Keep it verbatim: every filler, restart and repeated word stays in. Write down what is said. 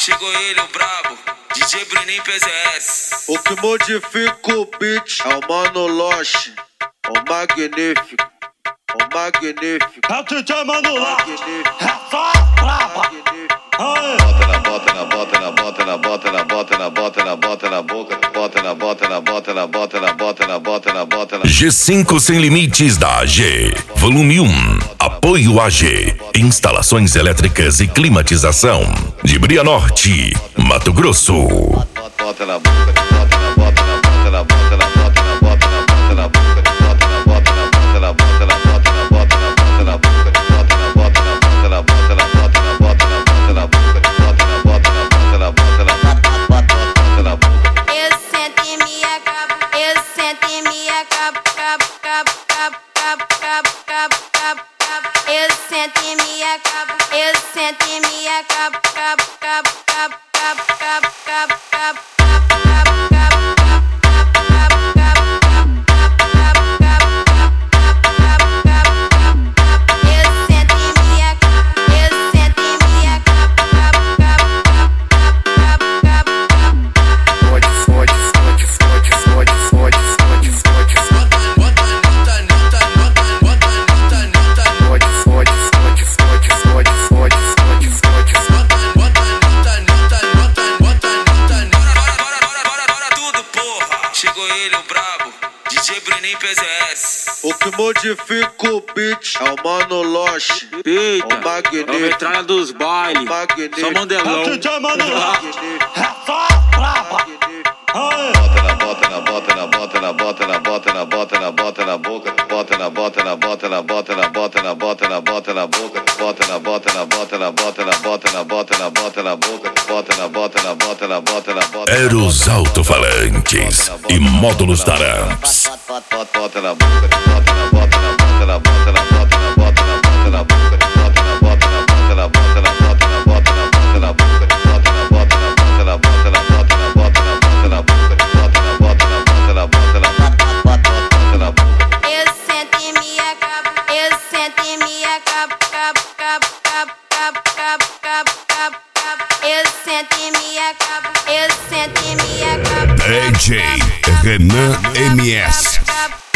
Chegou ele, o brabo, D J Bruninho P Z S. O que modifica o beat é o Mano Loche, o magnífico, o magnífico. É o D J Mano Loche, é só braba. Bota na bota na bota na bota na bota na bota na bota na boca, bota na bota na bota na bota na bota na bota na bota na. G cinco Sem Limites da A G, volume um. Apoio A G, instalações elétricas e climatização. De Bria Norte, Mato Grosso. Bota na boca, bota na bota na bota na bota na bota na bota na bota na boca, bota na bota na bota na bota na bota na bota na bota na boca, bota na bota na bota na bota na bota na bota na bota na boca, bota na bota na bota na bota na bota na boca. Eu sento e me acabo, eu sento e me acabo, cabo, cabo, cabo, cabo, cabo, cabo, cabo, cabo. Eu sento e me acabo, eu sento e me acabo, cabo, cabo, cabo, cabo, cabo, cabo, cabo. Chegou ele, o brabo, D J Bruninho P Z S. O que modifica o beat é o Mano Loche, Eita, o magnífico, é a metralha dos bailes, o magnífico. só mandelão. É o D J Mano Loche, é só braba. Bota na bota na bota na bota na bota na bota na bota na boca, bota na bota na bota na bota na bota na bota na bota na boca, bota na bota na bota na bota na bota na bota na bota na boca, bota na bota na bota na bota na bota. Eros alto-falantes e módulos da Ramps. Bota na boca, bota na bota na bota na bota na bota na bota na bota na boca, bota na bota na bota na bota na bota na bota na bota na boca, bota na bota na bota na bota na bota na bota na bota na boca, bota na bota na bota na bota na bota na boca. Eu sento e me acabo, eu sento e me acabo, cabo, cabo, cabo, cabo, cabo, cabo, cabo, cabo. Eu sento e me acabo, eu sento e me acabo. D J Renan M S. Cabo,